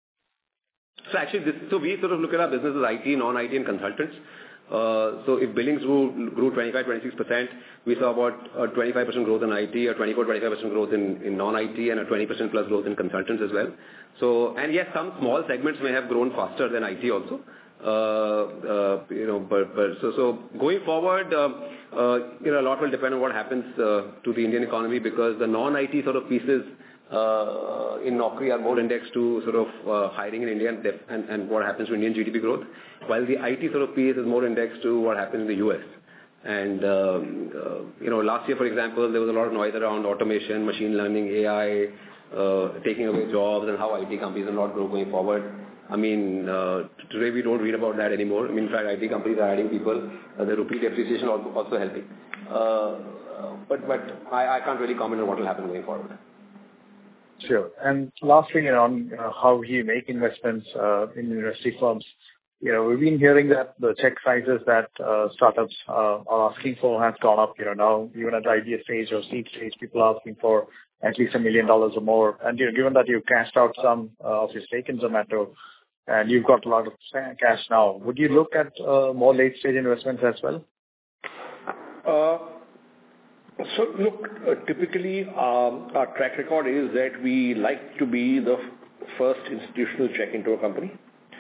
So actually, this, so we sort of look at our business as I T, non-I T and consultants. Uh, so if billings grew, grew twenty-five to twenty-six percent, we saw about a twenty-five percent growth in I T, a twenty-four to twenty-five percent growth in, in non-I T, and a twenty percent plus growth in consultants as well. So, and yes, some small segments may have grown faster than I T also. Uh, uh, you know, but, but so, so going forward, uh, uh, you know, a lot will depend on what happens uh, to the Indian economy, because the non-I T sort of pieces uh, in Naukri are more indexed to sort of uh, hiring in India and, and, and what happens to Indian G D P growth, while the I T sort of piece is more indexed to what happens in the U S. And, um, uh, you know, last year, for example, there was a lot of noise around automation, machine learning, A I, uh, taking away jobs, and how I T companies will not grow going forward. I mean, uh, today we don't read about that anymore. I mean, in fact, I T companies are adding people. Uh, the rupee depreciation also, also helping. Uh, but but I, I can't really comment on what will happen going forward. Sure. And lastly, you know, on uh, how you make investments uh, in university firms, you know, we've been hearing that the check sizes that uh, startups uh, are asking for has gone up. You know, now even at the idea stage or seed stage, people are asking for at least a million dollars or more. And you know, given that you've cashed out some uh, of your stake in Zomato, and you've got a lot of cash now, would you look at uh, more late stage investments as well? Uh, so look, uh, typically um, our track record is that we like to be the first institutional check into a company.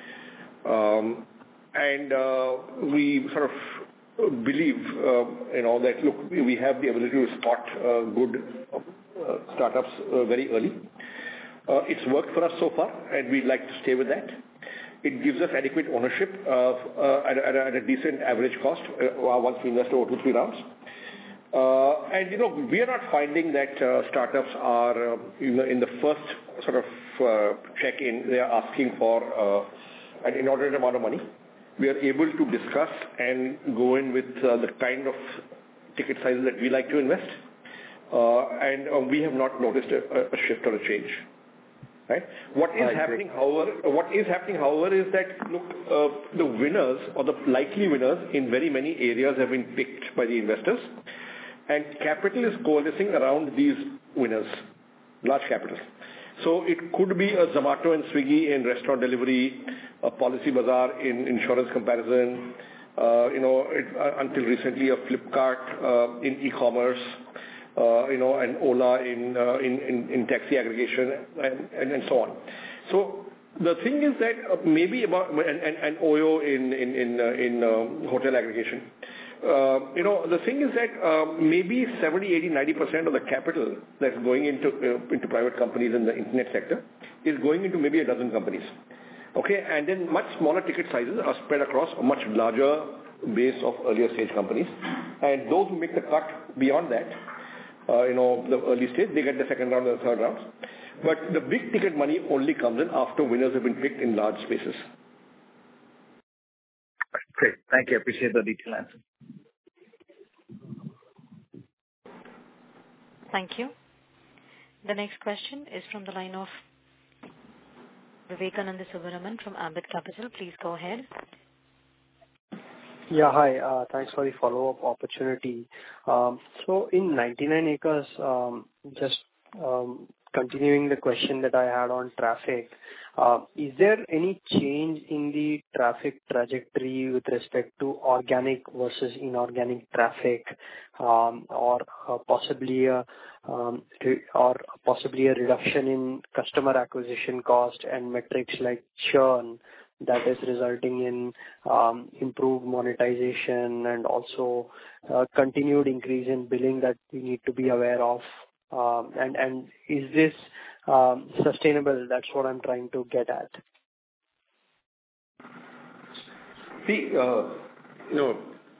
Um, and uh, we sort of believe, uh, you know, that look, we have the ability to spot uh, good uh, startups uh, very early. Uh, it's worked for us so far, and we'd like to stay with that. It gives us adequate ownership uh, uh, at, a, at, a, at a decent average cost uh, once we invest over two, three rounds. Uh, and, you know, we are not finding that uh, startups are, uh, you know, in the first sort of uh, check-in, they are asking for uh, an inordinate amount of money. We are able to discuss and go in with uh, the kind of ticket sizes that we like to invest. Uh, and uh, we have not noticed a, a shift or a change. Right? What is happening, however, what is happening, however, is that look, uh, the winners or the likely winners in very many areas have been picked by the investors, and capital is coalescing around these winners, large capital. So it could be a Zomato and Swiggy in restaurant delivery, a Policybazaar in insurance comparison, uh, you know, it, uh, until recently a Flipkart uh, in e-commerce. Uh, you know, and Ola in, uh, in, in, in taxi aggregation and, and, and so on. So the thing is that uh, maybe about, and, and, and Oyo in, in, in, uh, in uh, hotel aggregation. uh, you know, the thing is that uh, maybe seventy, eighty, ninety percent of the capital that's going into uh, into private companies in the internet sector is going into maybe a dozen companies. Okay, and then much smaller ticket sizes are spread across a much larger base of earlier stage companies. And those who make the cut beyond that, uh, you know, the early stage, they get the second round or the third round. But the big ticket money only comes in after winners have been picked in large spaces. Great. Thank you. I appreciate the detailed answer. Thank you. The next question is from the line of Vivekananda Subramanian from Ambit Capital. Please go ahead. Yeah, hi. Uh, thanks for the follow-up opportunity. Um, so in ninety-nine acres, um, just um, continuing the question that I had on traffic, uh, is there any change in the traffic trajectory with respect to organic versus inorganic traffic, um, or uh, possibly a um, re- or possibly a reduction in customer acquisition cost and metrics like churn that is resulting in um, improved monetization and also uh, continued increase in billing that we need to be aware of? Um, and, and is this um, sustainable? That's what I'm trying to get at. See, uh, you know,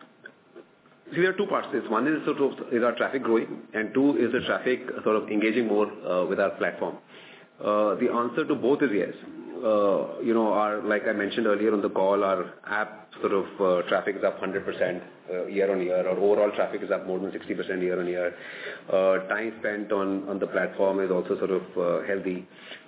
see, there are two parts to this. One is sort of is our traffic growing, and two is the traffic sort of engaging more uh, with our platform. Uh, the answer to both is yes. Uh, you know, our, like I mentioned earlier on the call, our app sort of uh, traffic is up one hundred percent uh, year on year. Our overall traffic is up more than sixty percent year on year. Uh, time spent on, on the platform is also sort of uh, healthy.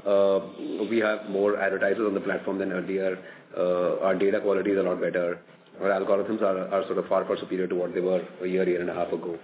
Uh, we have more advertisers on the platform than earlier. Uh, our data quality is a lot better. Our algorithms are, are sort of far, far superior to what they were a year, year and a half ago.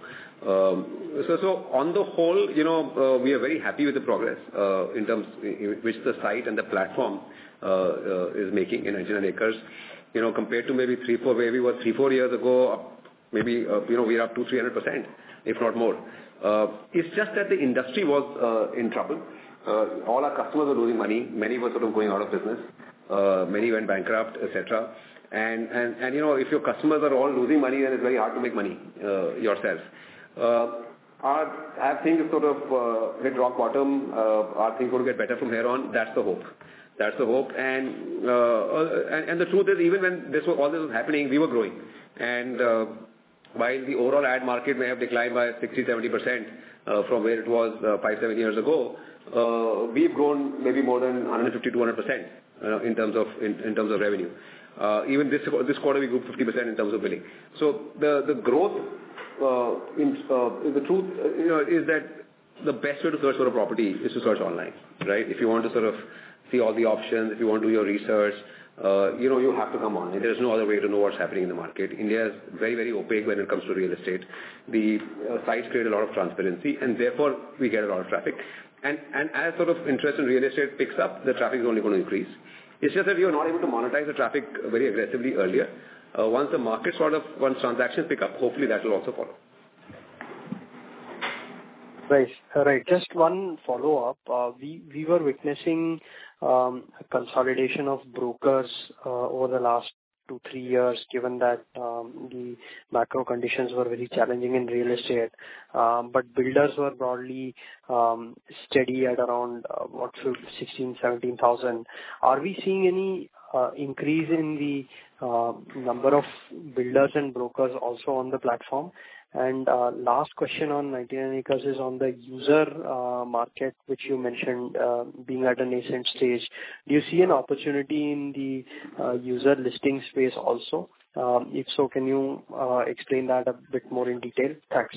Um, so, so on the whole, you know, uh, we are very happy with the progress uh, in terms in which the site and the platform uh, uh, is making in ninety-nine acres. You know, compared to maybe three, four, where we were three, four years ago, maybe, uh, you know, we are up to three hundred percent, if not more. Uh, it's just that the industry was uh, in trouble. Uh, all our customers were losing money. Many were sort of going out of business. Uh, many went bankrupt, et cetera. And, and, and, you know, if your customers are all losing money, then it's very hard to make money uh, yourself. Uh, our, have things sort of uh, hit rock bottom, uh, are things going to get better from here on? That's the hope. That's the hope. And, uh, and, and the truth is, even when this was, all this was happening, we were growing. And uh, while the overall ad market may have declined by sixty, seventy percent uh, from where it was uh, five, seven years ago, uh, we've grown maybe more than one hundred fifty, two hundred percent uh, in terms of in, in terms of revenue. Uh, even this this quarter we grew fifty percent in terms of billing. So the the growth uh, in uh, the truth uh, you know is that the best way to search for a property is to search online, right? If you want to sort of see all the options, if you want to do your research, uh, you know you have to come on. There is no other way to know what's happening in the market. India is very very opaque when it comes to real estate. The uh, sites create a lot of transparency, and therefore we get a lot of traffic. And and as sort of interest in real estate picks up, the traffic is only going to increase. It's just that we are not able to monetize the traffic very aggressively earlier. Uh, once the market sort of, once transactions pick up, hopefully that will also follow. Right. Right. Just one follow-up. Uh, we, we were witnessing um, a consolidation of brokers uh, over the last two, three years, given that um, the macro conditions were very challenging in real estate. Um, but builders were broadly um, steady at around uh, what sixteen, seventeen thousand. Are we seeing any uh, increase in the uh, number of builders and brokers also on the platform? And uh, last question on ninety-nine acres is on the user uh, market, which you mentioned uh, being at a nascent stage. Do you see an opportunity in the uh, user listing space also? Um, if so, can you uh, explain that a bit more in detail? Thanks.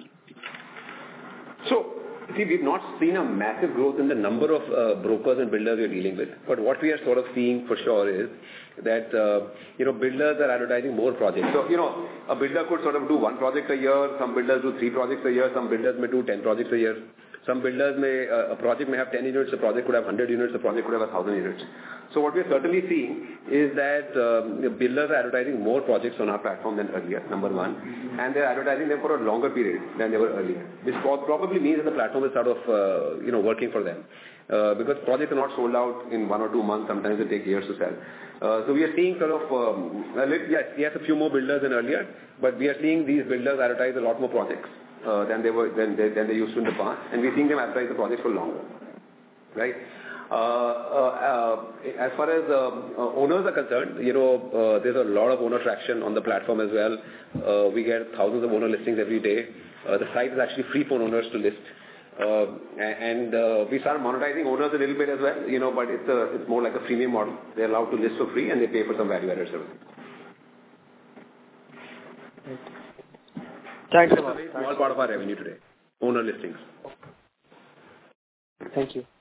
So, see, we've not seen a massive growth in the number of uh, brokers and builders we're dealing with. But what we are sort of seeing for sure is that, uh, you know, builders are advertising more projects. So, you know, a builder could sort of do one project a year. Some builders do three projects a year. Some builders may do ten projects a year. Some builders may, uh, a project may have ten units, a project could have one hundred units, a project could have one thousand units. So what we're certainly seeing is that um, the builders are advertising more projects on our platform than earlier, number one. And they're advertising them for a longer period than they were earlier. Which probably means that the platform is sort of, uh, you know, working for them. uh, because projects are not sold out in one or two months. Sometimes they take years to sell. Uh, so we are seeing sort of, um, yes, yes, a few more builders than earlier, but we are seeing these builders advertise a lot more projects uh, than they were than they, than they used to in the past, and we're seeing them advertise the projects for longer, right? Uh, uh, uh, as far as uh, uh, owners are concerned, you know, uh, there's a lot of owner traction on the platform as well. Uh, we get thousands of owner listings every day. Uh, the site is actually free for owners to list. Uh, and uh, we start monetizing owners a little bit as well, you know, but it's a, it's more like a freemium model. They're allowed to list for free and they pay for some value-added services. Thanks a lot. It's a very small part of our revenue today, owner listings. Thank you.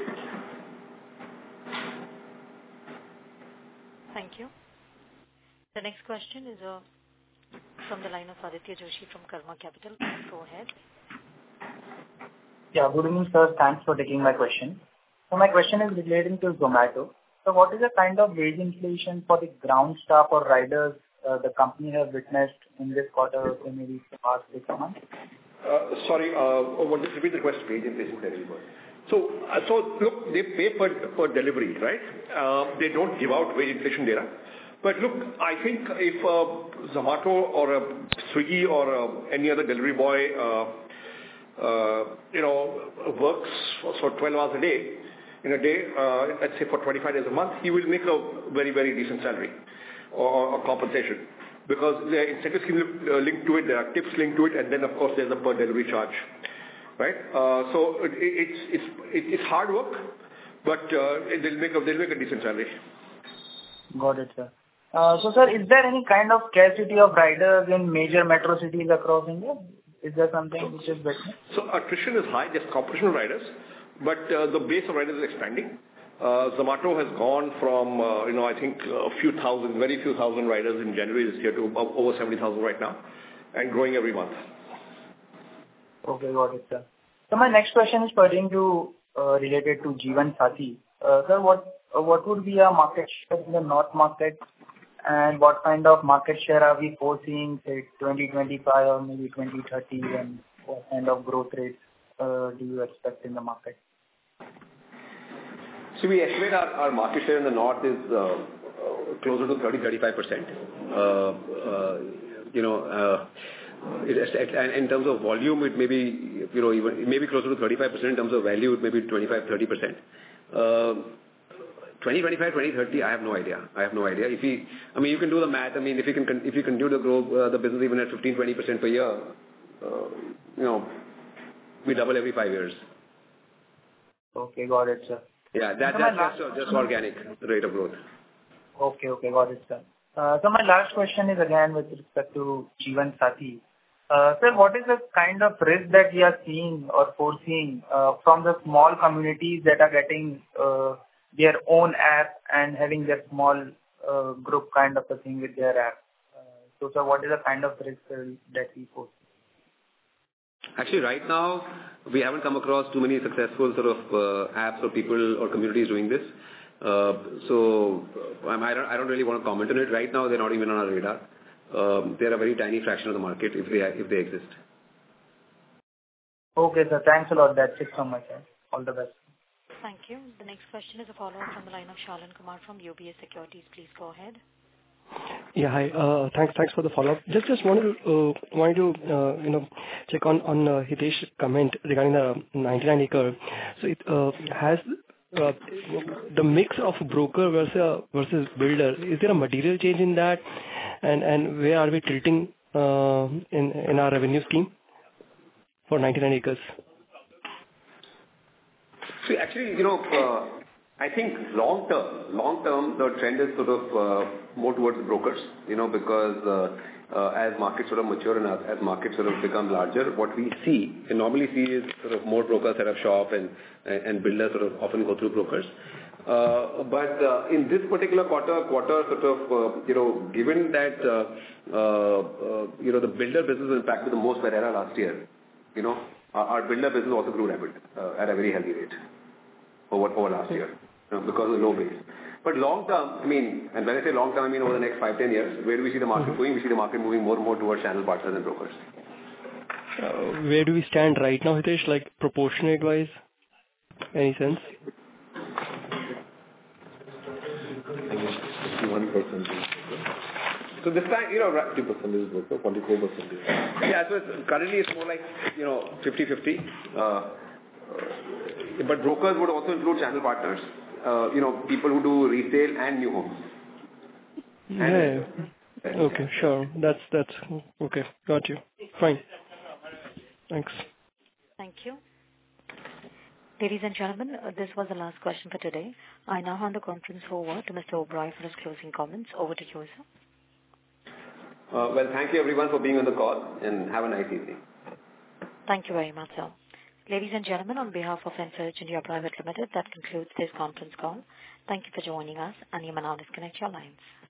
Thank you. The next question is uh, from the line of Aditya Joshi from Karma Capital. Please go ahead. Yeah, good evening, sir. Thanks for taking my question. So my question is relating to Zomato. So what is the kind of wage inflation for the ground staff or riders uh, the company has witnessed in this quarter or maybe the past six months? Uh, sorry, uh, what, just repeat the question. Wage inflation for everybody. So, uh, so look, they pay per, per delivery, right? Uh, they don't give out wage inflation data. But look, I think if uh, Zomato or a Swiggy or uh, any other delivery boy, uh, uh, you know, works for, for twelve hours a day, in a day, uh, let's say for twenty-five days a month, he will make a very, very decent salary or, or compensation. Because there are incentive schemes linked to it, there are tips linked to it, and then of course there's a per delivery charge. Right, uh, so it, it's it's it's hard work, but uh, they'll make a they'll make a decent salary. Got it, sir. Uh, so, sir, is there any kind of scarcity of riders in major metro cities across India? Is there something so, which is better? So attrition is high. There's competition of riders, but uh, the base of riders is expanding. Uh, Zomato has gone from uh, you know I think a few thousand, very few thousand riders in January this year to over seventy thousand right now, and growing every month. Okay, got it, sir. So my next question is pertaining to uh, related to Jeevan Sathi. Uh, sir, what uh, what would be our market share in the North market, and what kind of market share are we foreseeing, say twenty twenty-five or maybe twenty thirty, and what kind of growth rates uh, do you expect in the market? So we estimate our, our market share in the North is uh, uh, closer to thirty to thirty-five percent. Uh, uh, you know. Uh, It, and in terms of volume, it may be, you know, even it may be closer to thirty-five percent. In terms of value, it may be twenty-five to thirty percent. Uh, twenty twenty-five, twenty thirty, I have no idea. I have no idea. If we, I mean, you can do the math. I mean, if you can, if you continue to grow uh, the business even at fifteen to twenty percent per year, uh, you know, we double every five years. Okay, got it, sir. Yeah, that, that's just, uh, just organic rate of growth. Okay, okay, got it, sir. Uh, so my last question is again with respect to Jeevan Sathi. Uh, sir, what is the kind of risk that we are seeing or foreseeing uh, from the small communities that are getting uh, their own app and having their small uh, group kind of a thing with their app? Uh, so, sir, what is the kind of risk uh, that we foresee? Actually, right now, we haven't come across too many successful sort of uh, apps or people or communities doing this. Uh, so, um, I, don't, I don't really want to comment on it. Right now, they're not even on our radar. Um, they're a very tiny fraction of the market if they if they exist. Okay, sir. Thanks a lot. That's it from my side. All the best. Thank you. The next question is a follow-up from the line of Shalan Kumar from U B S Securities. Please go ahead. Yeah, hi. Uh, thanks, thanks for the follow-up. Just, just wanted to, uh, wanted to, uh, you know, check on on uh, Hitesh's comment regarding the ninety-nine acre. So it uh, has uh, the mix of broker versus versus builder. Is there a material change in that? And and where are we tilting uh, in in our revenue scheme for ninety-nine acres? See, actually, you know, uh, I think long term, long term, the trend is sort of uh, more towards the brokers, you know, because uh, uh, as markets sort of mature and as, as markets sort of become larger, what we see, and normally see is sort of more brokers set up shop and, and builders sort of often go through brokers. Uh, but uh, in this particular quarter, quarter sort of, uh, you know, given that, uh, uh, uh, you know, the builder business was impacted the most by RERA last year, you know, our, our builder business also grew rapid uh, at a very healthy rate over, over last year, you know, because of the low base. But long term, I mean, and when I say long term, I mean over the next five, ten years, where do we see the market mm-hmm. going? We see the market moving more and more towards channel partners and brokers. Uh, where do we stand right now, Hitesh, like proportionate wise? Any sense? fifty-one percent. So this time, you know, right, fifty percent is broker, forty-four percent is. yeah, so it's, currently it's more like, you know, fifty-fifty. Uh, but brokers would also include channel partners, uh, you know, people who do resale and new homes. Yeah. And, Okay, sure. That's, that's, okay. Got you. Fine. Thanks. Thank you. Ladies and gentlemen, uh, this was the last question for today. I now hand the conference over to Mister Oberoi for his closing comments. Over to you, sir. Uh, well, thank you everyone for being on the call and have a nice evening. Thank you very much, sir. Ladies and gentlemen, on behalf of Encourage India Private Limited, that concludes this conference call. Thank you for joining us, and you may now disconnect your lines.